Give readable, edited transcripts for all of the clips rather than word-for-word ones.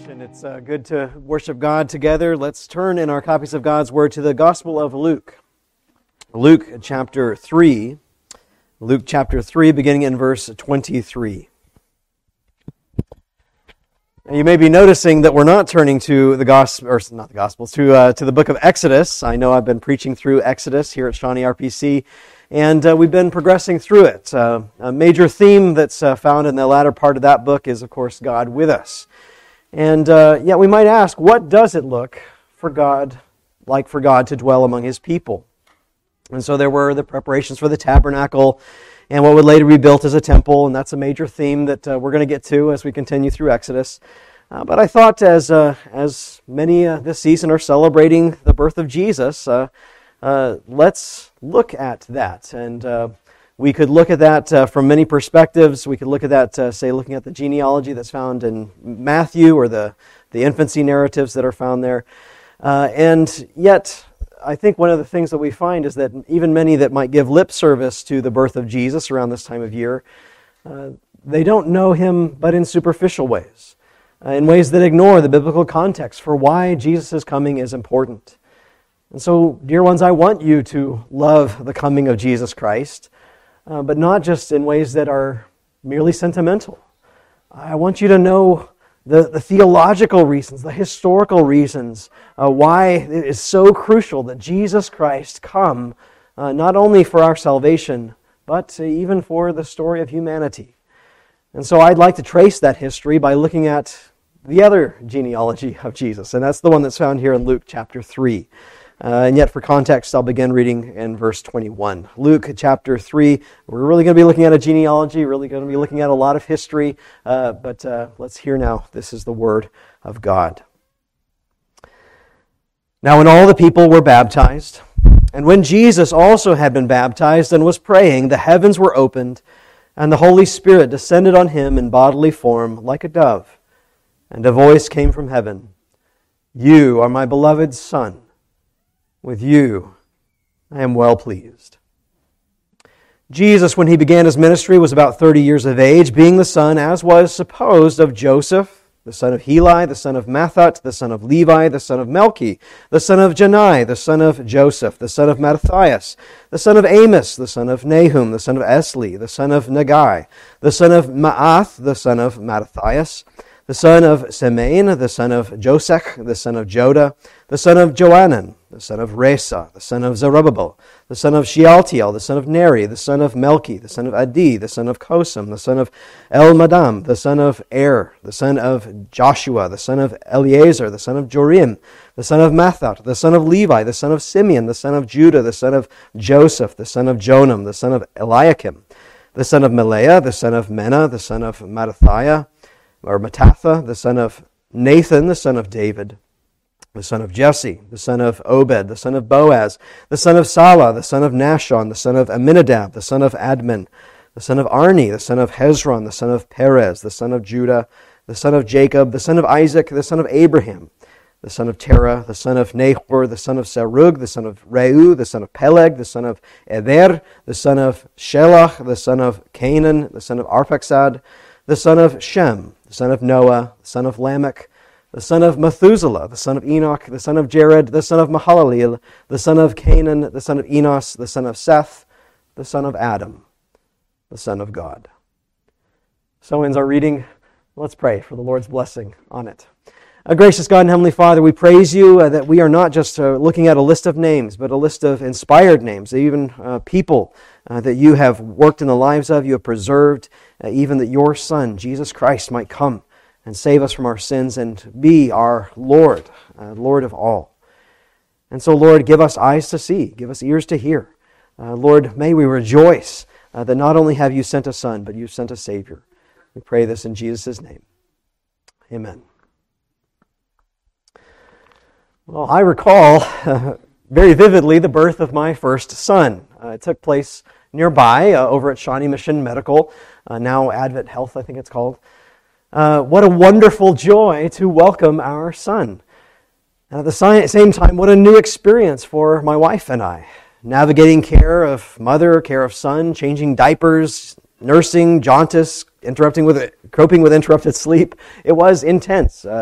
congregation. It's good to worship God together. Let's turn in our copies of God's Word to the Gospel of Luke. Luke chapter 3. Luke chapter 3, beginning in verse 23. And you may be noticing that we're not turning to the Gospel, or not the Gospels, to the book of Exodus. I know I've been preaching through Exodus here at Shawnee RPC, and we've been progressing through it. A major theme that's found in the latter part of that book is, of course, God with us. And yet we might ask, what does it look for God to dwell among His people? And so there were the preparations for the tabernacle and what would later be built as a temple, and that's a major theme that we're going to get to as we continue through Exodus. But I thought as many this season are celebrating the birth of Jesus, let's look at that. And we could look at that from many perspectives. We could look at that, say, looking at the genealogy that's found in Matthew or the infancy narratives that are found there. And yet, I think one of the things that we find is that even many that might give lip service to the birth of Jesus around this time of year, they don't know Him but in superficial ways, in ways that ignore the biblical context for why Jesus' coming is important. And so, dear ones, I want you to love the coming of Jesus Christ, but not just in ways that are merely sentimental. I want you to know the theological reasons, the historical reasons, why it is so crucial that Jesus Christ come, not only for our salvation, but even for the story of humanity. And so I'd like to trace that history by looking at the other genealogy of Jesus, and that's the one that's found here in Luke chapter 3. And yet for context, I'll begin reading in verse 21. Luke chapter 3, we're really going to be looking at a genealogy, really going to be looking at a lot of history, but let's hear now. This is the Word of God. Now when all the people were baptized, and when Jesus also had been baptized and was praying, the heavens were opened, and the Holy Spirit descended on Him in bodily form like a dove. And a voice came from heaven, "You are my beloved Son. With you I am well pleased." Jesus, when He began His ministry, was about 30 years of age, being the son, as was supposed, of Joseph, the son of Heli, the son of Matthat, the son of Levi, the son of Melchi, the son of Janai, the son of Joseph, the son of Mattathias, the son of Amos, the son of Nahum, the son of Esli, the son of Nagai, the son of Maath, the son of Mattathias, the son of Semein, the son of Josech, the son of Joda, the son of Joanan, the son of Resa, the son of Zerubbabel, the son of Shealtiel, the son of Neri, the son of Melchi, the son of Adi, the son of Kosam, the son of Elmadam, the son of Er, the son of Joshua, the son of Eleazar, the son of Jorim, the son of Matthat, the son of Levi, the son of Simeon, the son of Judah, the son of Joseph, the son of Jonam, the son of Eliakim, the son of Melea, the son of Menna, the son of Mattathiah, the son of Nathan, the son of David, the son of Jesse, the son of Obed, the son of Boaz, the son of Salah, the son of Nashon, the son of Aminadab, the son of Admin, the son of Arni, the son of Hezron, the son of Perez, the son of Judah, the son of Jacob, the son of Isaac, the son of Abraham, the son of Terah, the son of Nahor, the son of Serug, the son of Reu, the son of Peleg, the son of Eber, the son of Shelah, the son of Canaan, the son of Arphaxad, the son of Shem, the son of Noah, the son of Lamech, the son of Methuselah, the son of Enoch, the son of Jared, the son of Mahalalel, the son of Canaan, the son of Enos, the son of Seth, the son of Adam, the son of God. So ends our reading. Let's pray for the Lord's blessing on it. Gracious God and Heavenly Father, we praise You that we are not just looking at a list of names, but a list of inspired names, even people that You have worked in the lives of, You have preserved, even that Your Son, Jesus Christ, might come and save us from our sins and be our Lord, Lord of all. And so, Lord, give us eyes to see, give us ears to hear. Lord, may we rejoice that not only have You sent a Son, but You've sent a Savior. We pray this in Jesus' name. Amen. Well, I recall very vividly the birth of my first son. It took place nearby over at Shawnee Mission Medical, now Advent Health, I think it's called. What a wonderful joy to welcome our son. And at the same time, what a new experience for my wife and I. Navigating care of mother, care of son, changing diapers, nursing, jaundice, coping with interrupted sleep. It was intense.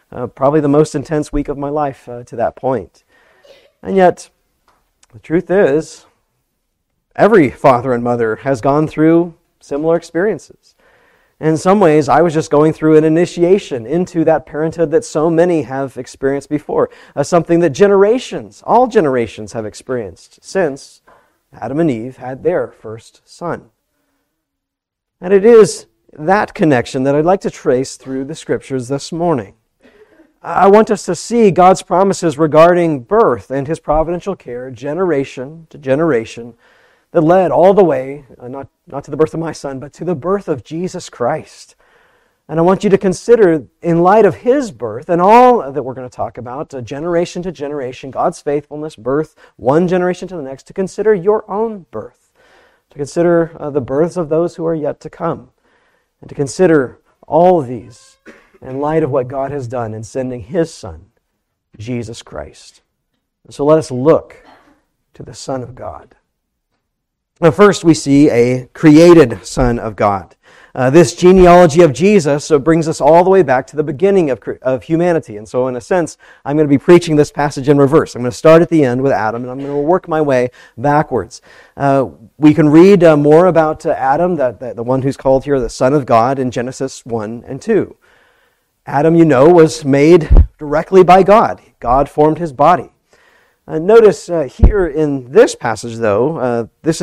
probably the most intense week of my life to that point. And yet, the truth is, every father and mother has gone through similar experiences. In some ways, I was just going through an initiation into that parenthood that so many have experienced before, something that all generations have experienced since Adam and Eve had their first son. And it is that connection that I'd like to trace through the Scriptures this morning. I want us to see God's promises regarding birth and His providential care, generation to generation, that led all the way, not to the birth of my son, but to the birth of Jesus Christ. And I want you to consider, in light of His birth and all that we're going to talk about, generation to generation, God's faithfulness, birth, one generation to the next, to consider your own birth, to consider the births of those who are yet to come, and to consider all of these in light of what God has done in sending His Son, Jesus Christ. And so let us look to the Son of God. Now, first, we see a created Son of God. This genealogy of Jesus brings us all the way back to the beginning of humanity. And so, in a sense, I'm going to be preaching this passage in reverse. I'm going to start at the end with Adam, and I'm going to work my way backwards. We can read more about Adam, the one who's called here the Son of God, in Genesis 1 and 2. Adam, was made directly by God. God formed his body. Notice here in this passage, though, notice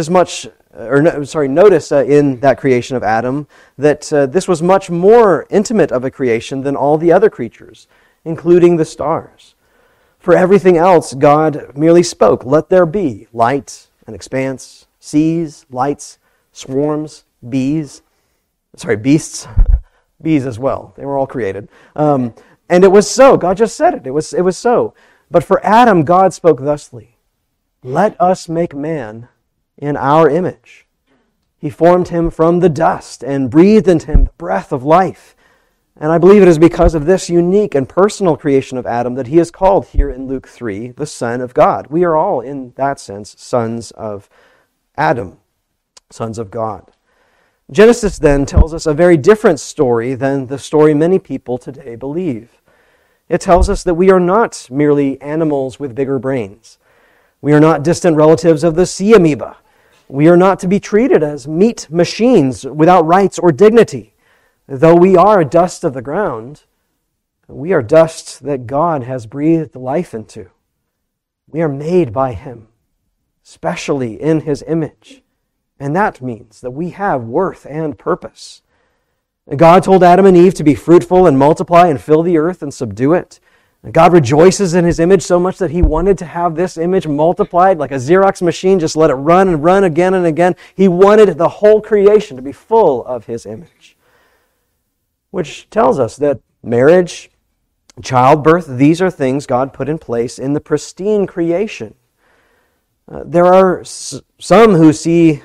in that creation of Adam that this was much more intimate of a creation than all the other creatures, including the stars. For everything else, God merely spoke, "Let there be light and expanse, seas, lights, swarms, beasts, bees as well. They were all created. And it was so. God just said it. It was so. But for Adam, God spoke thusly, "Let us make man in our image." He formed him from the dust and breathed into him the breath of life. And I believe it is because of this unique and personal creation of Adam that he is called here in Luke 3, the Son of God. We are all, in that sense, sons of Adam, sons of God. Genesis then tells us a very different story than the story many people today believe. It tells us that we are not merely animals with bigger brains. We are not distant relatives of the sea amoeba. We are not to be treated as meat machines without rights or dignity. Though we are dust of the ground, we are dust that God has breathed life into. We are made by Him, specially in His image. And that means that we have worth and purpose. God told Adam and Eve to be fruitful and multiply and fill the earth and subdue it. And God rejoices in His image so much that He wanted to have this image multiplied like a Xerox machine, just let it run and run again and again. He wanted the whole creation to be full of His image. Which tells us that marriage, childbirth, these are things God put in place in the pristine creation. There are some who see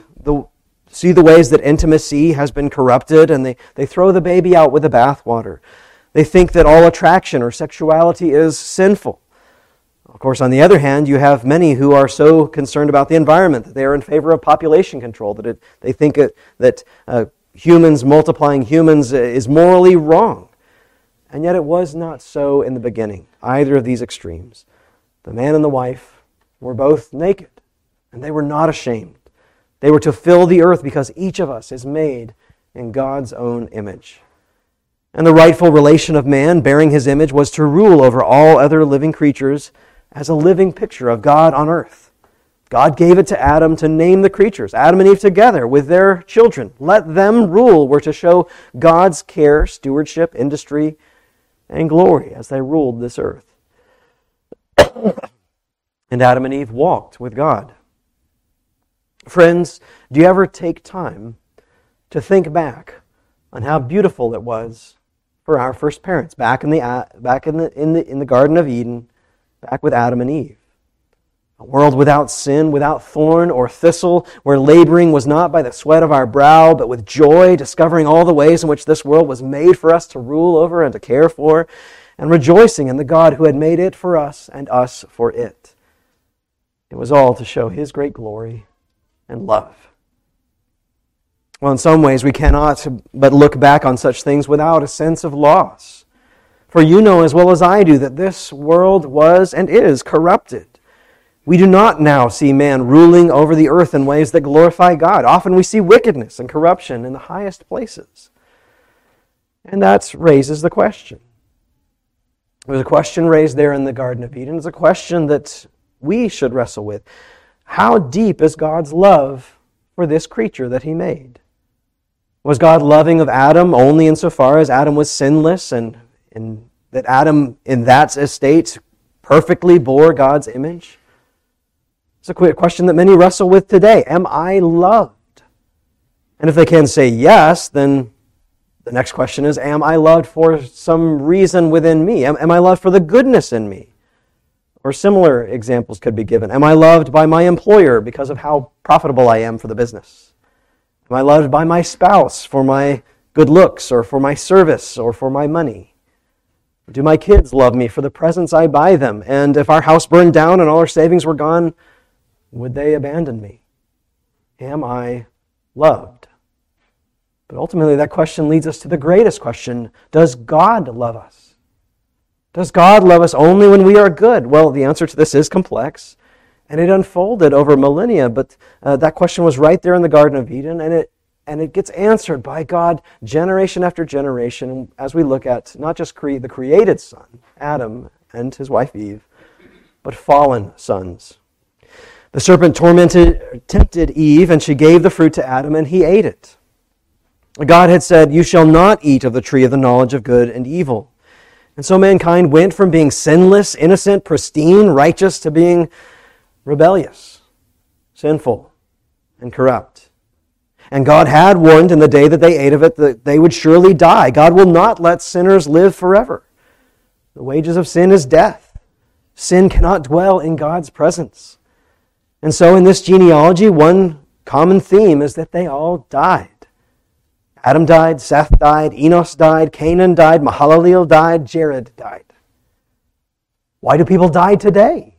the ways that intimacy has been corrupted, and they throw the baby out with the bathwater. They think that all attraction or sexuality is sinful. Of course, on the other hand, you have many who are so concerned about the environment that they are in favor of population control, that they think that humans multiplying humans is morally wrong. And yet it was not so in the beginning, either of these extremes. The man and the wife were both naked, and they were not ashamed. They were to fill the earth because each of us is made in God's own image. And the rightful relation of man, bearing His image, was to rule over all other living creatures as a living picture of God on earth. God gave it to Adam to name the creatures, Adam and Eve together with their children. Let them rule were to show God's care, stewardship, industry, and glory as they ruled this earth. And Adam and Eve walked with God. Friends, do you ever take time to think back on how beautiful it was for our first parents back in the Garden of Eden, back with Adam and Eve? A world without sin, without thorn or thistle, where laboring was not by the sweat of our brow, but with joy, discovering all the ways in which this world was made for us to rule over and to care for, and rejoicing in the God who had made it for us and us for it. It was all to show His great glory and love. Well, in some ways, we cannot but look back on such things without a sense of loss. For you know as well as I do that this world was and is corrupted. We do not now see man ruling over the earth in ways that glorify God. Often we see wickedness and corruption in the highest places. And that raises the question. There was a question raised there in the Garden of Eden. It's a question that we should wrestle with. How deep is God's love for this creature that He made? Was God loving of Adam only insofar as Adam was sinless and that Adam in that estate perfectly bore God's image? It's a question that many wrestle with today. Am I loved? And if they can say yes, then the next question is, am I loved for some reason within me? Am I loved for the goodness in me? Or similar examples could be given. Am I loved by my employer because of how profitable I am for the business? Am I loved by my spouse for my good looks or for my service or for my money? Do my kids love me for the presents I buy them? And if our house burned down and all our savings were gone, would they abandon me? Am I loved? But ultimately that question leads us to the greatest question. Does God love us? Does God love us only when we are good? Well, the answer to this is complex, and it unfolded over millennia, but that question was right there in the Garden of Eden, and it gets answered by God generation after generation as we look at not just the created son, Adam, and his wife Eve, but fallen sons. The serpent tempted Eve, and she gave the fruit to Adam, and he ate it. God had said, "You shall not eat of the tree of the knowledge of good and evil." And so mankind went from being sinless, innocent, pristine, righteous, to being rebellious, sinful, and corrupt. And God had warned in the day that they ate of it that they would surely die. God will not let sinners live forever. The wages of sin is death. Sin cannot dwell in God's presence. And so in this genealogy, one common theme is that they all died. Adam died, Seth died, Enos died, Canaan died, Mahalalel died, Jared died. Why do people die today?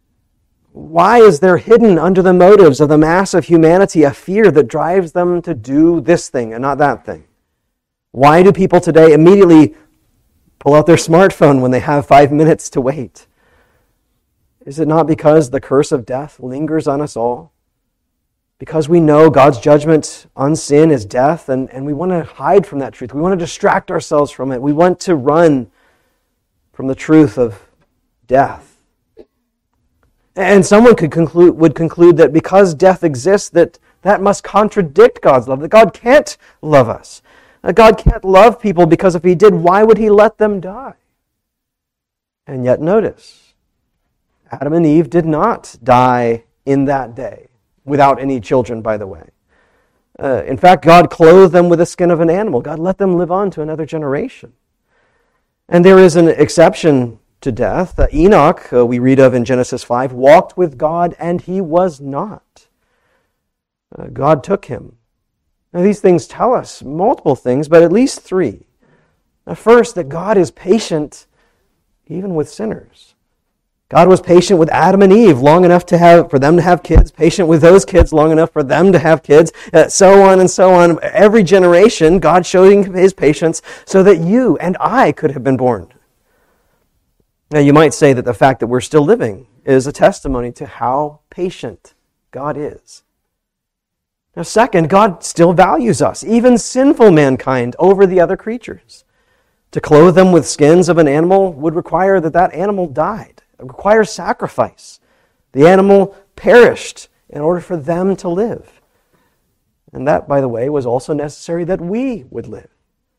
Why is there hidden under the motives of the mass of humanity a fear that drives them to do this thing and not that thing? Why do people today immediately pull out their smartphone when they have 5 minutes to wait? Is it not because the curse of death lingers on us all? Because we know God's judgment on sin is death, and we want to hide from that truth. We want to distract ourselves from it. We want to run from the truth of death. And someone would conclude that because death exists, that must contradict God's love, that God can't love us. That God can't love people because if He did, why would He let them die? And yet notice, Adam and Eve did not die in that day, without any children, by the way. In fact, God clothed them with the skin of an animal. God let them live on to another generation. And there is an exception to death. Enoch, we read of in Genesis 5, walked with God and he was not. God took him. Now, these things tell us multiple things, but at least three. Now, first, that God is patient even with sinners. God was patient with Adam and Eve long enough for them to have kids, patient with those kids long enough for them to have kids, so on and so on. Every generation, God showing His patience so that you and I could have been born. Now, you might say that the fact that we're still living is a testimony to how patient God is. Now, second, God still values us, even sinful mankind, over the other creatures. To clothe them with skins of an animal would require that animal died. It requires sacrifice. The animal perished in order for them to live. And that, by the way, was also necessary that we would live.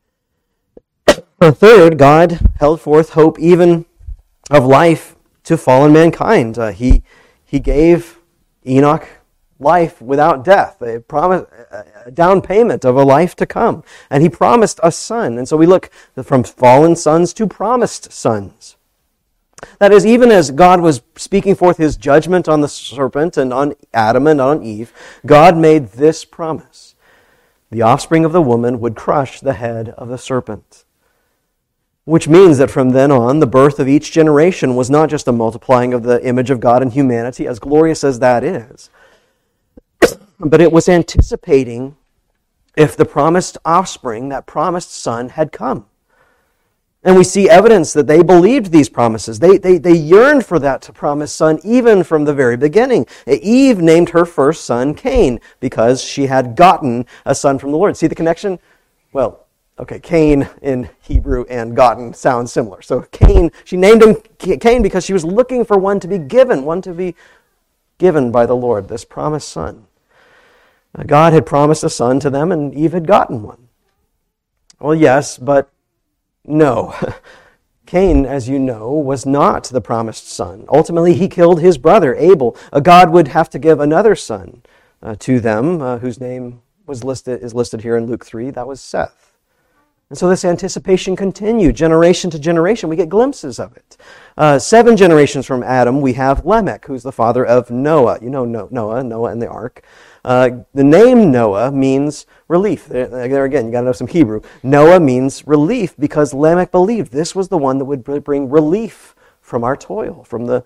Third, God held forth hope even of life to fallen mankind. He gave Enoch life without death, a down payment of a life to come. And He promised a son. And so we look from fallen sons to promised sons. That is, even as God was speaking forth His judgment on the serpent and on Adam and on Eve, God made this promise. The offspring of the woman would crush the head of the serpent. Which means that from then on, the birth of each generation was not just a multiplying of the image of God in humanity, as glorious as that is, but it was anticipating if the promised offspring, that promised son, had come. And we see evidence that they believed these promises. They yearned for that promised son even from the very beginning. Eve named her first son Cain because she had gotten a son from the Lord. See the connection? Well, okay, Cain in Hebrew and gotten sound similar. So Cain, she named him Cain because she was looking for one to be given by the Lord, this promised son. God had promised a son to them, and Eve had gotten one. Well, yes, but no. Cain, as you know, was not the promised son. Ultimately, he killed his brother, Abel. God would have to give another son to them, whose name is listed here in Luke 3. That was Seth. And so this anticipation continued, generation to generation. We get glimpses of it. 7 generations from Adam, we have Lamech, who's the father of Noah. You know Noah and the ark. The name Noah means relief. There again, you got to know some Hebrew. Noah means relief because Lamech believed this was the one that would bring relief from our toil, from the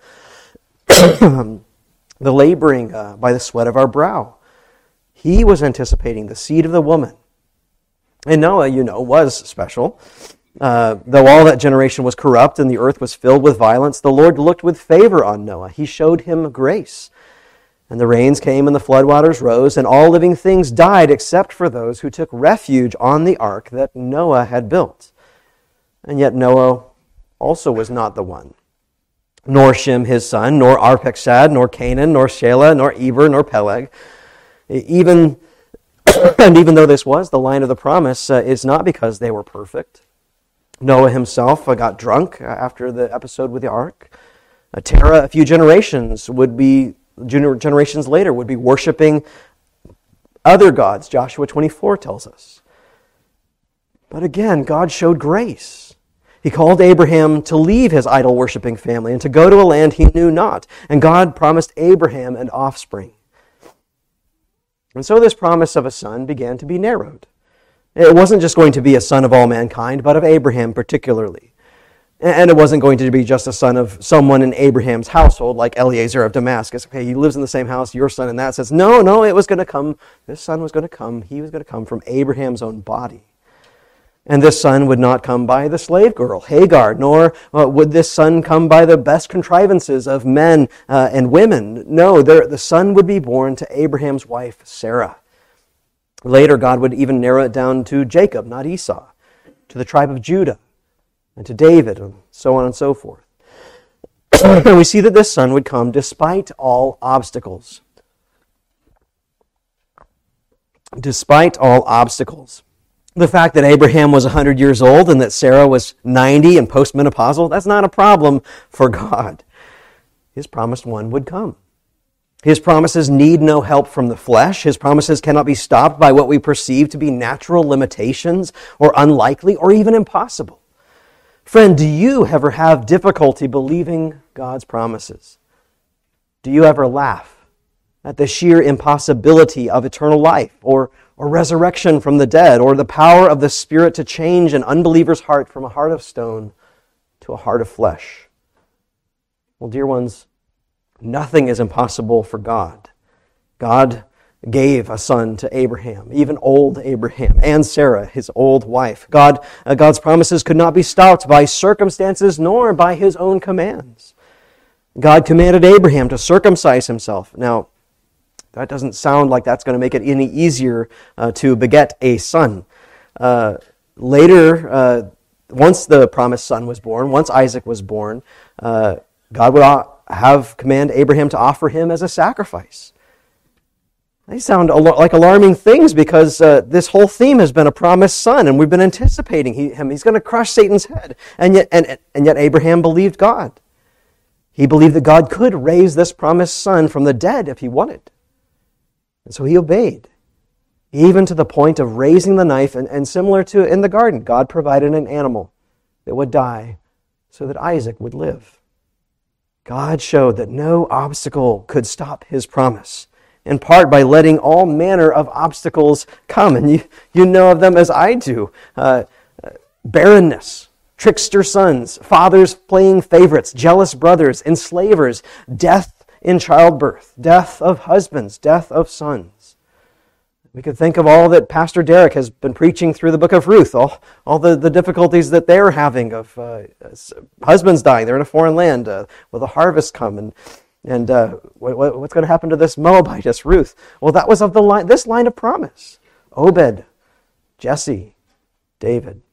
the laboring by the sweat of our brow. He was anticipating the seed of the woman. And Noah, was special. Though all that generation was corrupt and the earth was filled with violence, the Lord looked with favor on Noah. He showed him grace. And the rains came and the floodwaters rose, and all living things died except for those who took refuge on the ark that Noah had built. And yet Noah also was not the one. Nor Shem his son, nor Arpachshad, nor Canaan, nor Shelah, nor Eber, nor Peleg. Even though this was the line of the promise, it's not because they were perfect. Noah himself got drunk after the episode with the ark. Terah, a few generations later, would be worshiping other gods. Joshua 24 tells us. But again, God showed grace. He called Abraham to leave his idol-worshiping family and to go to a land he knew not. And God promised Abraham an offspring. And so this promise of a son began to be narrowed. It wasn't just going to be a son of all mankind, but of Abraham particularly. And it wasn't going to be just a son of someone in Abraham's household, like Eliezer of Damascus. Okay, he lives in the same house, your son in that. Says, no, it was going to come. This son was going to come. He was going to come from Abraham's own body. And this son would not come by the slave girl, Hagar, nor would this son come by the best contrivances of men and women. No, the son would be born to Abraham's wife, Sarah. Later, God would even narrow it down to Jacob, not Esau, to the tribe of Judah, and to David, and so on and so forth. And we see that this son would come despite all obstacles. Despite all obstacles. The fact that Abraham was 100 years old and that Sarah was 90 and postmenopausal, that's not a problem for God. His promised one would come. His promises need no help from the flesh. His promises cannot be stopped by what we perceive to be natural limitations or unlikely or even impossible. Friend, do you ever have difficulty believing God's promises? Do you ever laugh at the sheer impossibility of eternal life or resurrection from the dead, or the power of the Spirit to change an unbeliever's heart from a heart of stone to a heart of flesh? Well, dear ones, nothing is impossible for God. God gave a son to Abraham, even old Abraham, and Sarah, his old wife. God's promises could not be stopped by circumstances nor by his own commands. God commanded Abraham to circumcise himself. Now, that doesn't sound like that's going to make it any easier to beget a son. Later, once the promised son was born, once Isaac was born, God would command Abraham to offer him as a sacrifice. They sound like alarming things because this whole theme has been a promised son, and we've been anticipating him. He's going to crush Satan's head, and yet Abraham believed God. He believed that God could raise this promised son from the dead if he wanted. And so he obeyed, even to the point of raising the knife, and similar to in the garden, God provided an animal that would die so that Isaac would live. God showed that no obstacle could stop his promise, in part by letting all manner of obstacles come. And you know of them as I do. Barrenness, trickster sons, fathers playing favorites, jealous brothers, enslavers, death in childbirth, death of husbands, death of sons. We could think of all that Pastor Derek has been preaching through the book of Ruth, all the difficulties that they're having of husbands dying. They're in a foreign land. Will the harvest come? And what's going to happen to this Moabitess, Ruth? Well, that was of this line of promise. Obed, Jesse, David.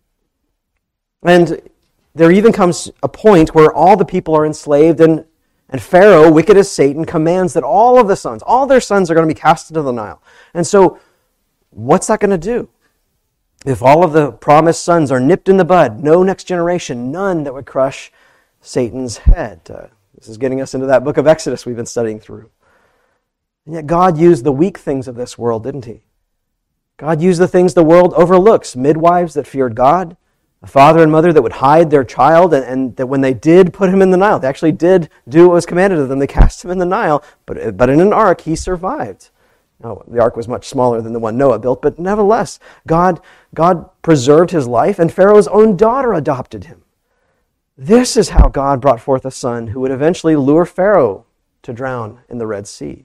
And there even comes a point where all the people are enslaved, and Pharaoh, wicked as Satan, commands that all their sons are going to be cast into the Nile. And so, what's that going to do? If all of the promised sons are nipped in the bud, no next generation, none that would crush Satan's head. This is getting us into that book of Exodus we've been studying through. And yet God used the weak things of this world, didn't He? God used the things the world overlooks, midwives that feared God, a father and mother that would hide their child, and that when they did put him in the Nile, they actually did do what was commanded of them. They cast him in the Nile, but in an ark he survived. Now, the ark was much smaller than the one Noah built, but nevertheless, God preserved his life, and Pharaoh's own daughter adopted him. This is how God brought forth a son who would eventually lure Pharaoh to drown in the Red Sea.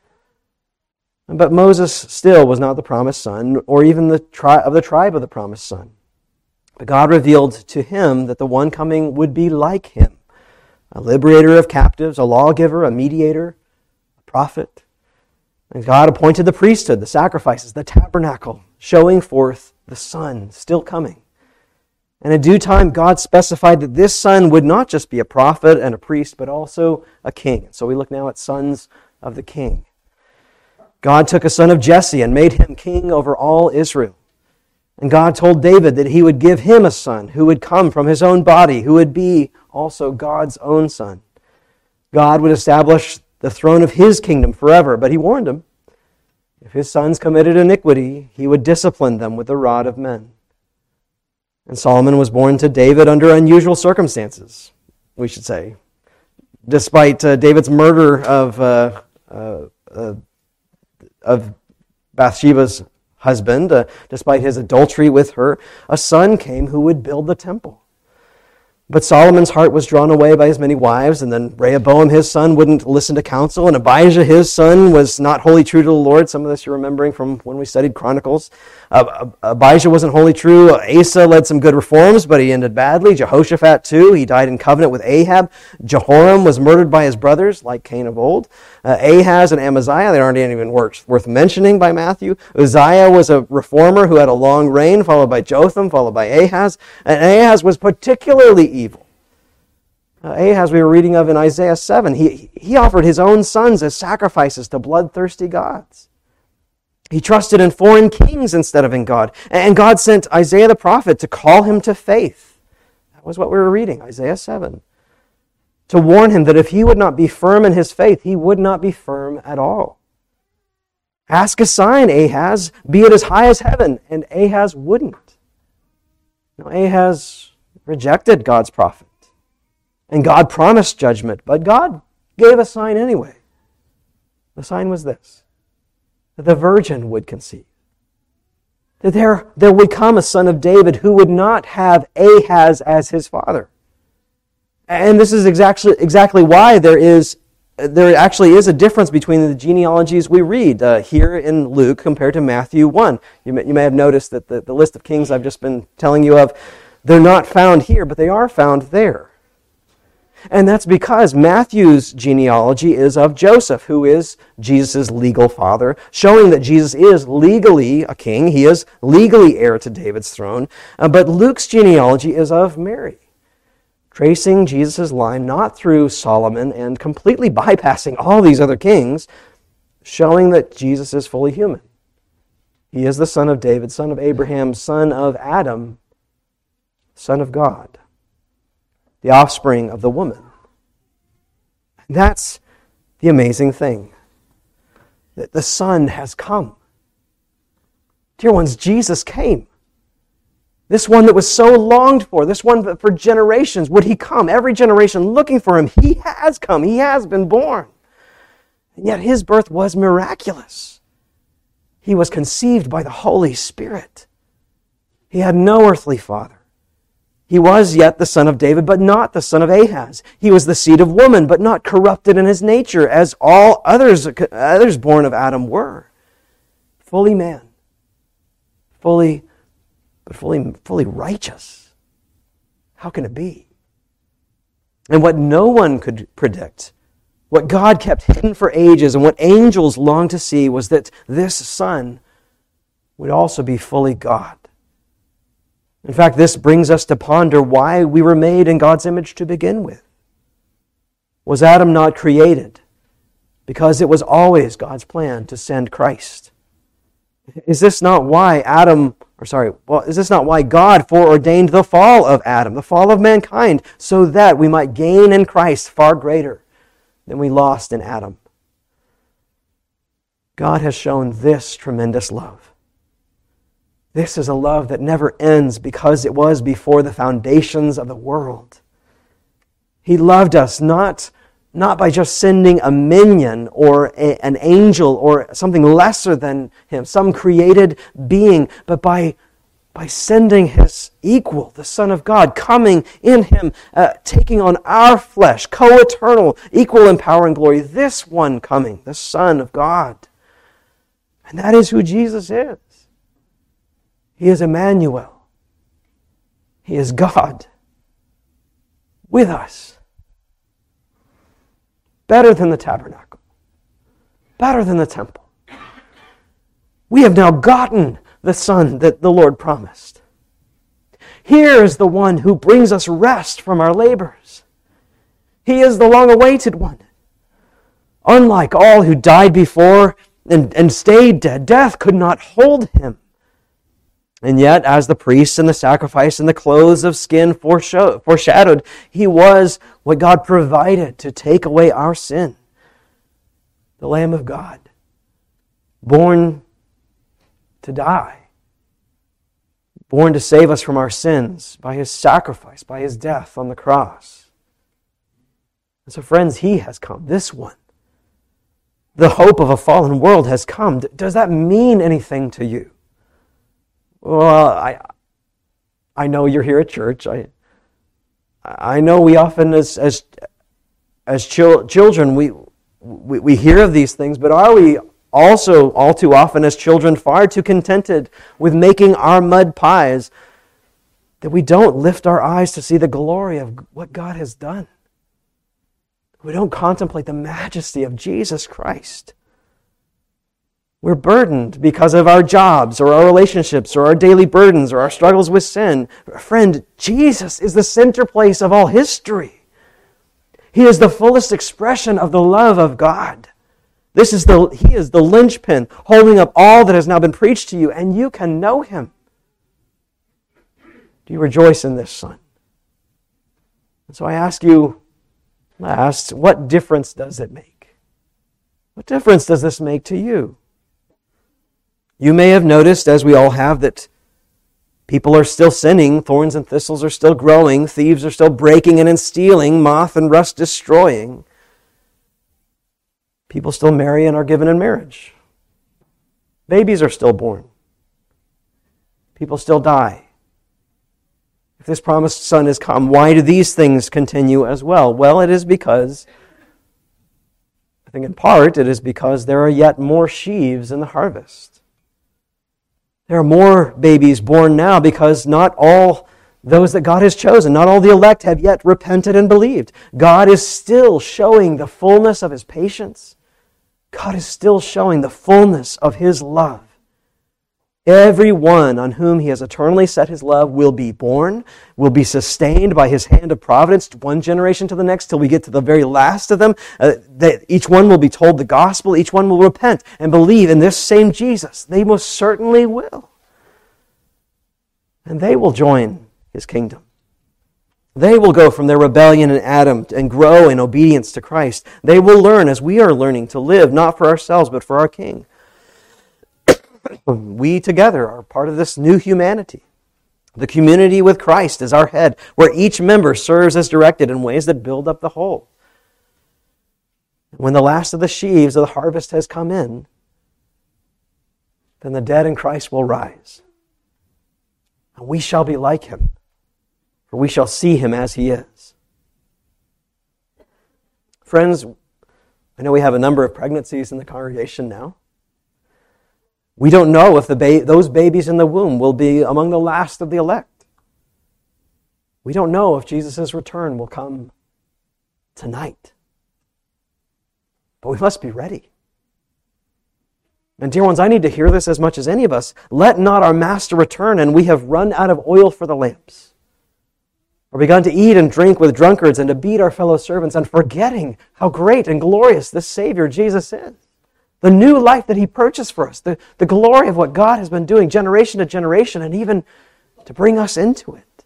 But Moses still was not the promised son, or even the tribe of the promised son. But God revealed to him that the one coming would be like him, a liberator of captives, a lawgiver, a mediator, a prophet. And God appointed the priesthood, the sacrifices, the tabernacle, showing forth the Son still coming. And in due time, God specified that this Son would not just be a prophet and a priest, but also a king. So we look now at sons of the king. God took a son of Jesse and made him king over all Israel. And God told David that he would give him a son who would come from his own body, who would be also God's own son. God would establish the throne of his kingdom forever, but he warned him, if his sons committed iniquity, he would discipline them with the rod of men. And Solomon was born to David under unusual circumstances, we should say. Despite David's murder of Bathsheba's husband, despite his adultery with her, a son came who would build the temple. But Solomon's heart was drawn away by his many wives, and then Rehoboam, his son, wouldn't listen to counsel, and Abijah, his son, was not wholly true to the Lord. Some of this you're remembering from when we studied Chronicles. Abijah wasn't wholly true. Asa led some good reforms, but he ended badly. Jehoshaphat, too, he died in covenant with Ahab. Jehoram was murdered by his brothers, like Cain of old. Ahaz and Amaziah, they aren't even worth mentioning by Matthew. Uzziah was a reformer who had a long reign, followed by Jotham, followed by Ahaz. And Ahaz was particularly evil. Ahaz, we were reading of in Isaiah 7, he offered his own sons as sacrifices to bloodthirsty gods. He trusted in foreign kings instead of in God. And God sent Isaiah the prophet to call him to faith. That was what we were reading, Isaiah 7. To warn him that if he would not be firm in his faith, he would not be firm at all. Ask a sign, Ahaz, be it as high as heaven. And Ahaz wouldn't. No, Ahaz rejected God's prophet. And God promised judgment, but God gave a sign anyway. The sign was this, that the virgin would conceive. That there would come a son of David who would not have Ahaz as his father. And this is exactly why there actually is a difference between the genealogies we read here in Luke compared to Matthew 1. You may have noticed that the list of kings I've just been telling you of, they're not found here, but they are found there. And that's because Matthew's genealogy is of Joseph, who is Jesus' legal father, showing that Jesus is legally a king. He is legally heir to David's throne. But Luke's genealogy is of Mary, tracing Jesus' line not through Solomon and completely bypassing all these other kings, showing that Jesus is fully human. He is the son of David, son of Abraham, son of Adam, son of God, the offspring of the woman. That's the amazing thing, that the Son has come. Dear ones, Jesus came. This one that was so longed for, this one that for generations, would he come? Every generation looking for him. He has come. He has been born. And yet his birth was miraculous. He was conceived by the Holy Spirit. He had no earthly father. He was yet the son of David, but not the son of Ahaz. He was the seed of woman, but not corrupted in his nature, as all others born of Adam were. fully man, fully righteous. How can it be? And what no one could predict, what God kept hidden for ages and what angels longed to see, was that this Son would also be fully God. In fact, this brings us to ponder why we were made in God's image to begin with. Was Adam not created because it was always God's plan to send Christ? Is this not why God foreordained the fall of Adam, the fall of mankind, so that we might gain in Christ far greater than we lost in Adam? God has shown this tremendous love. This is a love that never ends because it was before the foundations of the world. He loved us not by just sending a minion or an angel or something lesser than Him, some created being, but by sending His equal, the Son of God, coming in Him, taking on our flesh, co-eternal, equal in power and glory. This one coming, the Son of God. And that is who Jesus is. He is Emmanuel. He is God with us. Better than the tabernacle. Better than the temple. We have now gotten the Son that the Lord promised. Here is the one who brings us rest from our labors. He is the long-awaited one. Unlike all who died before and stayed dead, death could not hold Him. And yet, as the priest and the sacrifice and the clothes of skin foreshadowed, He was what God provided to take away our sin. The Lamb of God, born to die, born to save us from our sins by His sacrifice, by His death on the cross. And so, friends, He has come, this one. The hope of a fallen world has come. Does that mean anything to you? Well, I know you're here at church. I know we often, as children, we hear of these things, but are we also, all too often as children, far too contented with making our mud pies that we don't lift our eyes to see the glory of what God has done? We don't contemplate the majesty of Jesus Christ. We're burdened because of our jobs or our relationships or our daily burdens or our struggles with sin. Friend, Jesus is the center place of all history. He is the fullest expression of the love of God. He is the linchpin holding up all that has now been preached to you, and you can know Him. Do you rejoice in this Son? And so I ask you last, what difference does it make? What difference does this make to you? You may have noticed, as we all have, that people are still sinning, thorns and thistles are still growing, thieves are still breaking in and stealing, moth and rust destroying. People still marry and are given in marriage. Babies are still born. People still die. If this promised Son has come, why do these things continue as well? Well, it is because, I think in part, it is because there are yet more sheaves in the harvest. There are more babies born now because not all those that God has chosen, not all the elect have yet repented and believed. God is still showing the fullness of His patience. God is still showing the fullness of His love. Everyone on whom He has eternally set His love will be born, will be sustained by His hand of providence, one generation to the next, till we get to the very last of them. Each one will be told the gospel. Each one will repent and believe in this same Jesus. They most certainly will. And they will join His kingdom. They will go from their rebellion in Adam and grow in obedience to Christ. They will learn, as we are learning, to live not for ourselves, but for our King. We together are part of this new humanity. The community with Christ as our head, where each member serves as directed in ways that build up the whole. When the last of the sheaves of the harvest has come in, then the dead in Christ will rise. And we shall be like Him, for we shall see Him as He is. Friends, I know we have a number of pregnancies in the congregation now. We don't know if those babies in the womb will be among the last of the elect. We don't know if Jesus' return will come tonight. But we must be ready. And dear ones, I need to hear this as much as any of us. Let not our Master return, and we have run out of oil for the lamps, or begun to eat and drink with drunkards and to beat our fellow servants, and forgetting how great and glorious this Savior Jesus is. The new life that He purchased for us, the glory of what God has been doing generation to generation, and even to bring us into it.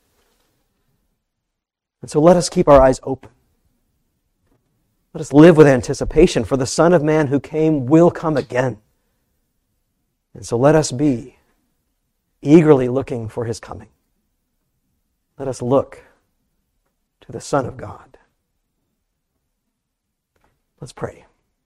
And so let us keep our eyes open. Let us live with anticipation, for the Son of Man who came will come again. And so let us be eagerly looking for His coming. Let us look to the Son of God. Let's pray.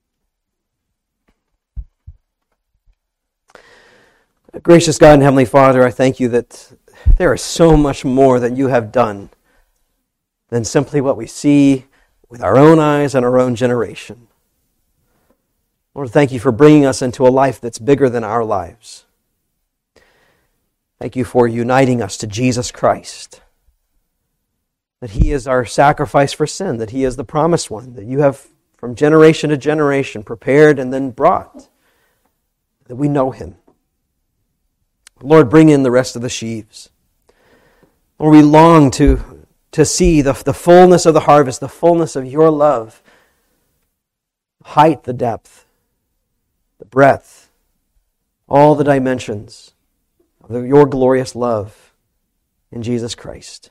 Gracious God and Heavenly Father, I thank You that there is so much more that You have done than simply what we see with our own eyes and our own generation. Lord, thank You for bringing us into a life that's bigger than our lives. Thank You for uniting us to Jesus Christ, that He is our sacrifice for sin, that He is the promised one, that You have from generation to generation prepared and then brought, that we know Him. Lord, bring in the rest of the sheaves. Lord, we long to see the fullness of the harvest, the fullness of Your love, the height, the depth, the breadth, all the dimensions of Your glorious love in Jesus Christ.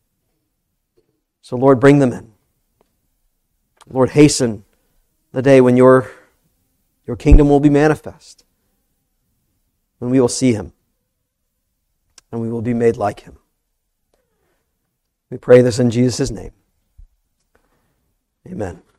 So Lord, bring them in. Lord, hasten the day when Your kingdom will be manifest, when we will see Him and we will be made like Him. We pray this in Jesus' name. Amen.